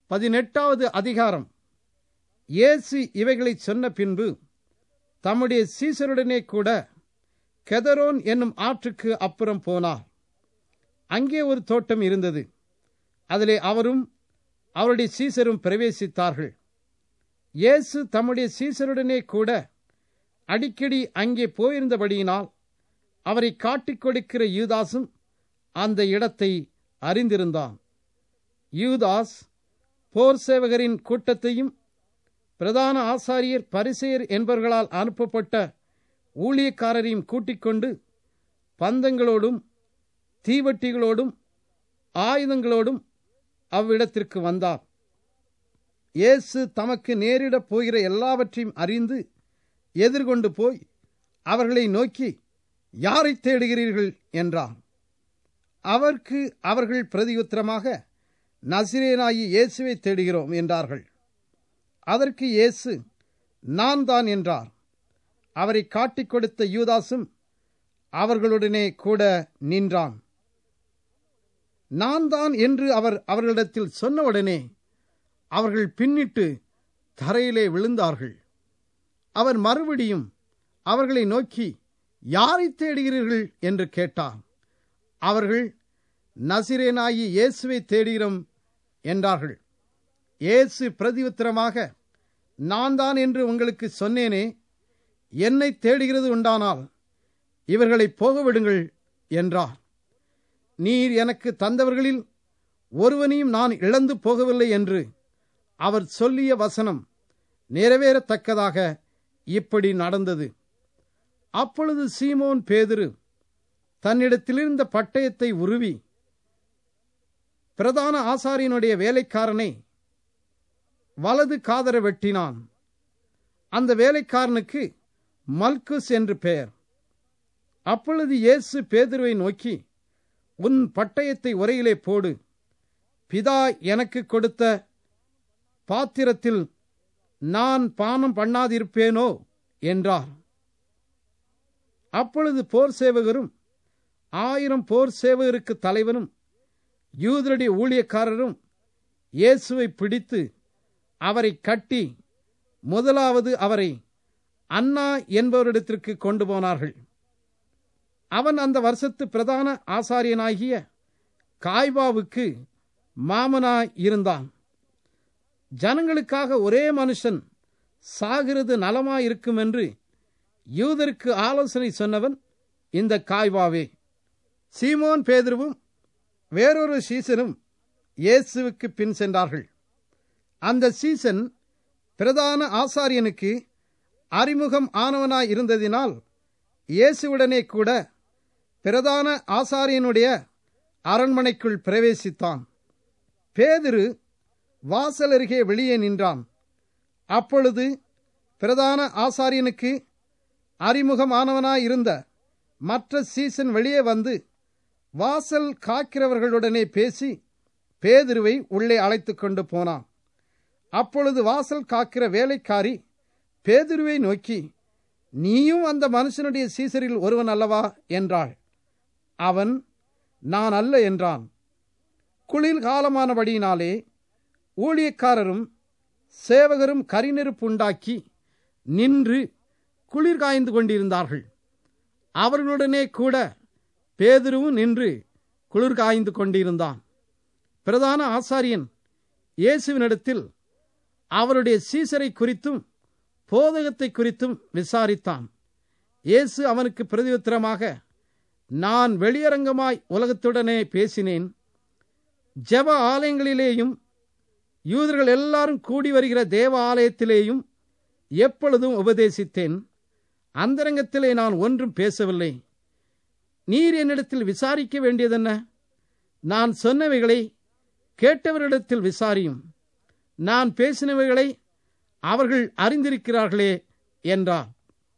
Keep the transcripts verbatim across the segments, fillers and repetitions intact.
பதினெட்டாவது அதிகாரம். இயேசு இவைகளை சொன்ன பின்பு தம்முடைய சீசருடனே கூட கெதரோன் என்னும் ஆற்றுக்கு அப்புறம் போனார். அங்கே ஒரு தோட்டம் இருந்தது. அதிலே அவரும் அவருடைய சீசரும் பிரவேசித்தார்கள். இயேசு தம்முடைய சீசருடனே கூட அடிக்கடி அங்கே போயிருந்தபடியினால் அவரை காட்டிக் கொடுக்கிற யூதாசும் அந்த இடத்தை அறிந்திருந்தான். யூதாஸ் போர் சேவகரின் கூட்டத்தையும் பிரதான ஆசாரியர் பரிசேயர் என்பவர்களால் அனுப்பப்பட்ட ஊழியக்காரரையும் கூட்டிக் கொண்டு பந்தங்களோடும் தீவட்டிகளோடும் ஆயுதங்களோடும் அவ்விடத்திற்கு வந்தார். இயேசு தமக்கு நேரிடப் போகிற எல்லாவற்றையும் அறிந்து எதிர்கொண்டு போய் அவர்களை நோக்கி, யாரை தேடுகிறீர்கள் என்றார். அவருக்கு அவர்கள் பிரதியுத்தரமாக, நசரேயனாகிய இயேசுவை தேடுகிறோம் என்றார்கள். அதற்கு இயேசு, நான் தான் என்றார். அவரை காட்டிக் கொடுத்த யூதாசும் அவர்களுடனே கூட நின்றான். நான் தான் என்று அவர் அவர்களிடத்தில் சொன்னவுடனே அவர்கள் பின்னிட்டு தரையிலே விழுந்தார்கள். அவர் மறுபடியும் அவர்களை நோக்கி, யாரை தேடுகிறீர்கள் என்று கேட்டார். அவர்கள், நசரேயனாகிய இயேசுவை தேடுகிறோம் என்றார்கள். இயேசு பிரதியுத்தரமாக, நான் தான் என்று உங்களுக்கு சொன்னேனே, என்னை தேடுகிறது உண்டானால் இவர்களை போகவிடுங்கள் என்றார். நீர் எனக்கு தந்தவர்களில் ஒருவனையும் நான் இழந்து போகவில்லை என்று அவர் சொல்லிய வசனம் நிறைவேறத்தக்கதாக இப்படி நடந்தது. அப்பொழுது சீமோன் பேதுரு தன்னிடத்திலிருந்த பட்டயத்தை உருவி பிரதான ஆசாரியனுடைய வேலைக்காரனை வலது காதர வெட்டினான். அந்த வேலைக்காரனுக்கு மல்குஸ் என்று பெயர். அப்பொழுது இயேசு பேதுருவை நோக்கி, உன் பட்டயத்தை உரையிலே போடு. பிதா எனக்கு கொடுத்த பாத்திரத்தில் நான் பானம் பண்ணாதிருப்பேனோ என்றார். அப்பொழுது போர் சேவகரும் ஆயிரம் போர் சேவகருக்கு தலைவனும் யூதருடைய ஊழியக்காரரும் இயேசுவை பிடித்து அவரை கட்டி முதலாவது அவரை அன்னா என்பவரிடத்திற்கு கொண்டு போனார்கள். அவன் அந்த வருஷத்து பிரதான ஆசாரியனாகிய காய்பாவுக்கு மாமனாய் இருந்தான். ஜனங்களுக்காக ஒரே மனுஷன் சாகிறது நலமாயிருக்கும் என்று யூதருக்கு ஆலோசனை சொன்னவன் இந்த காய்பாவே. சீமோன் பேதுருவும் வேறொரு சீசனும் இயேசுவுக்கு பின் சென்றார்கள். அந்த சீசன் பிரதான ஆசாரியனுக்கு அறிமுகம் ஆனவனாய் இருந்ததினால் இயேசுவுடனே கூட பிரதான ஆசாரியனுடைய அரண்மனைக்குள் பிரவேசித்தான். பேதுரு வாசல் அருகே வெளியே நின்றான். அப்பொழுது பிரதான ஆசாரியனுக்கு அறிமுகமானவனாயிருந்த மற்ற சீசன் வெளியே வந்து வாசல் காக்கிறவர்களுடனே பேசி பேதுருவை உள்ளே அழைத்து கொண்டு போனான். அப்பொழுது வாசல் காக்கிற வேலைக்காரி பேதுருவை நோக்கி, நீயும் அந்த மனுஷனுடைய சீசரில் ஒருவன் அல்லவா என்றாள். அவன், நான் அல்ல என்றான். குளிர் காலமானபடியினாலே ஊழியக்காரரும் சேவகரும் கரிநெருப்பு உண்டாக்கி நின்று குளிர் காய்ந்து கொண்டிருந்தார்கள். அவர்களுடனே கூட பேதுருவும் நின்று குளிர் காய்ந்து கொண்டிருந்தான். பிரதான ஆசாரியன் இயேசுவினிடத்தில் அவருடைய சீசரை குறித்தும் போதகத்தை குறித்தும் விசாரித்தான். இயேசு அவனுக்கு பிரதியுத்தரமாக, நான் வெளியரங்கமாய் உலகத்துடனே பேசினேன். ஜெப ஆலயங்களிலேயும் யூதர்கள் எல்லாரும் கூடி வருகிற தேவ ஆலயத்திலேயும் எப்பொழுதும் உபதேசித்தேன். அந்தரங்கத்திலே நான் ஒன்றும் பேசவில்லை. நீர் என்னிடத்தில் விசாரிக்க வேண்டியதென்ன? நான் சொன்னவைகளை கேட்டவரிடத்தில் விசாரியும். நான் பேசினவைகளை அவர்கள் அறிந்திருக்கிறார்களே என்றார்.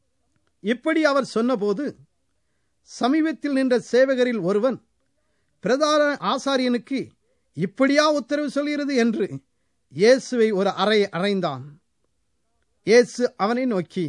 இப்படி அவர் சொன்னபோது சமீபத்தில் நின்ற சேவகரில் ஒருவன், பிரதான ஆசாரியனுக்கு இப்படியா உத்தரவு சொல்கிறது என்று இயேசுவை ஒரு அறை அறைந்தான். இயேசு அவனை நோக்கி,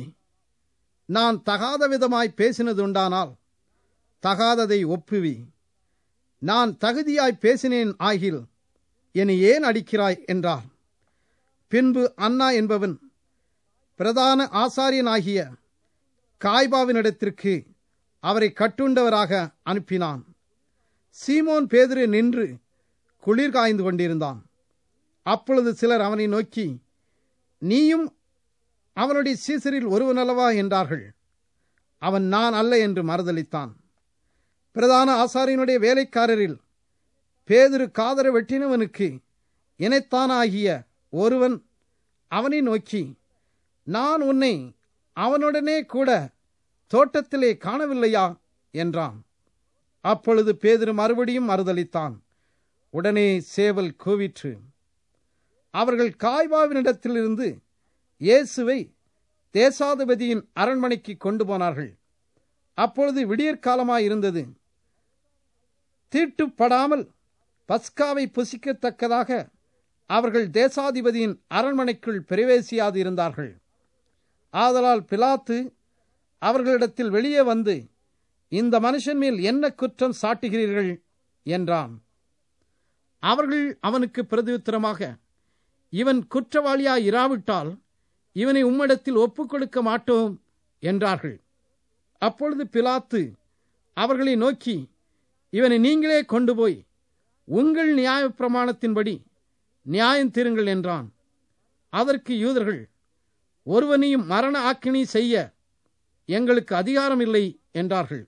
நான் தகாத விதமாய் பேசினதுண்டானால் தகாததை ஒப்புவி. நான் தகுதியாய் பேசினேன் ஆகில் என்னை ஏன் அடிக்கிறாய் என்றார். பின்பு அன்னா என்பவன் பிரதான ஆசாரியனாகிய காய்பாவினிடத்திற்கு அவரை கட்டுண்டவராக அனுப்பினான். சீமோன் பேதுரு நின்று குளிர் காய்ந்து கொண்டிருந்தான். அப்பொழுது சிலர் அவனை நோக்கி, நீயும் அவனுடைய சீசரில் ஒருவனல்லவா என்றார்கள். அவன் நான் அல்ல என்று மறுதலித்தான். பிரதான ஆசாரியனுடைய வேலைக்காரரில் பேதுரு காதர வெட்டினவனுக்கு இணைத்தானாகிய ஒருவன் அவனை நோக்கி, நான் உன்னை அவனுடனே கூட தோட்டத்திலே காணவில்லையா என்றான். அப்பொழுது பேதுரு மறுபடியும் மறுதலித்தான். உடனே சேவல் கூவிற்று. அவர்கள் காய்பாவினிடத்திலிருந்து இயேசுவை தேசாதிபதியின் அரண்மனைக்கு கொண்டு போனார்கள். அப்பொழுது விடியற்காலமாயிருந்தது. தீட்டுப்படாமல் பஸ்காவை புசிக்கத்தக்கதாக அவர்கள் தேசாதிபதியின் அரண்மனைக்குள் பிரவேசியாது இருந்தார்கள். ஆதலால் பிலாத்து அவர்களிடத்தில் வெளியே வந்து, இந்த மனுஷன் மேல் என்ன குற்றம் சாட்டுகிறீர்கள் என்றான். அவர்கள் அவனுக்கு பிரதியுத்தரமாக, இவன் குற்றவாளியாய் இராவிட்டால் இவனை உம்மிடத்தில் ஒப்புக் கொடுக்க மாட்டோம் என்றார்கள். அப்பொழுது பிலாத்து அவர்களை நோக்கி, இவனை நீங்களே கொண்டு போய் உங்கள் நியாய பிரமாணத்தின்படி நியாயம் தீருங்கள் என்றான். அதற்கு யூதர்கள், ஒருவனையும் மரண ஆக்கினை செய்ய எங்களுக்கு அதிகாரம் இல்லை என்றார்கள்.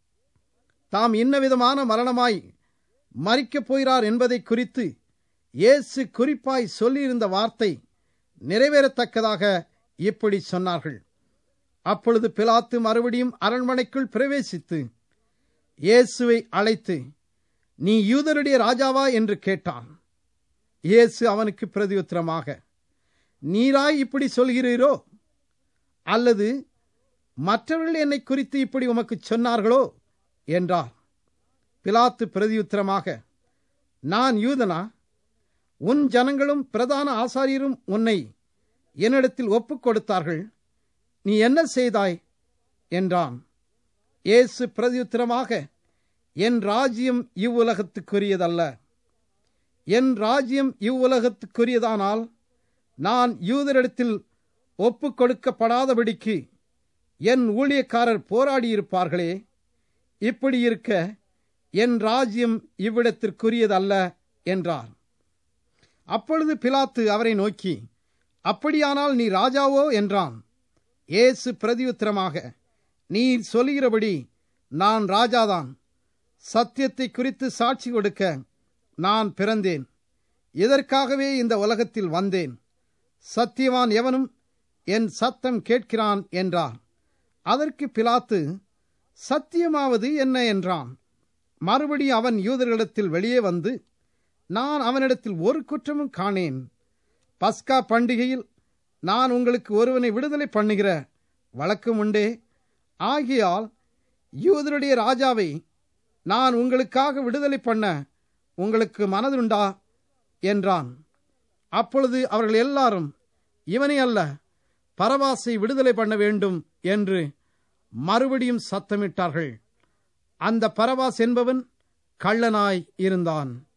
தாம் இன்னவிதமான மரணமாய் மரிக்கப் போகிறார் என்பதை குறித்து இயேசு குறிப்பாய் சொல்லியிருந்த வார்த்தை நிறைவேறத்தக்கதாக இப்படி சொன்னார்கள். அப்பொழுது பிலாத்து மறுபடியும் அரண்மனைக்குள் பிரவேசித்து இயேசுவை அழைத்து, நீ யூதருடைய ராஜாவா என்று கேட்டான். இயேசு அவனுக்கு பிரதியுத்தரமாக, நீராய் இப்படி சொல்கிறீரோ, அல்லது மற்றவர்கள் என்னை குறித்து இப்படி உமக்கு சொன்னார்களோ என்றார். பிலாத்து பிரதியுத்தரமாக, நான் யூதனா? உன் ஜனங்களும் பிரதான ஆசாரியரும் உன்னை என்னிடத்தில் ஒப்புக் கொடுத்தார்கள். நீ என்ன செய்தாய் என்றான். இயேசு பிரதியுத்தரமாக, என் ராஜ்யம் இவ்வுலகத்துக்குரியதல்ல. என் ராஜ்யம் இவ்வுலகத்துக்குரியதானால் நான் யூதரிடத்தில் ஒப்புக் கொடுக்கப்படாதபடிக்கு என் ஊழியக்காரர் போராடியிருப்பார்களே. இப்படி இருக்க என் ராஜ்யம் இவ்விடத்திற்குரியதல்ல என்றார். அப்பொழுது பிலாத்து அவரை நோக்கி, அப்படியானால் நீ ராஜாவோ என்றான். இயேசு பிரதியுத்தரமாக, நீர் சொல்கிறபடி நான் ராஜாதான். சத்தியத்தை குறித்து சாட்சி கொடுக்க நான் பிறந்தேன். இதற்காகவே இந்த உலகத்தில் வந்தேன். சத்தியவான் எவனும் என் சத்தம் கேட்கிறான் என்றார். அதற்கு பிலாத்து, சத்தியமாவது என்ன என்றான். மறுபடி அவன் யூதர்களிடத்தில் வெளியே வந்து, நான் அவனிடத்தில் ஒரு குற்றமும் காணேன். பஸ்கா பண்டிகையில் நான் உங்களுக்கு ஒருவனை விடுதலை பண்ணுகிற வழக்கம் உண்டே. ஆகையால் யூதருடைய ராஜாவை நான் உங்களுக்காக விடுதலை பண்ண உங்களுக்கு மனதுண்டா என்றான். அப்பொழுது அவர்கள் எல்லாரும், இவனை அல்ல, பரபாசை விடுதலை பண்ண வேண்டும் என்று மறுபடியும் சத்தமிட்டார்கள். அந்த பரபாஸ் என்பவன் கள்ளனாய் இருந்தான்.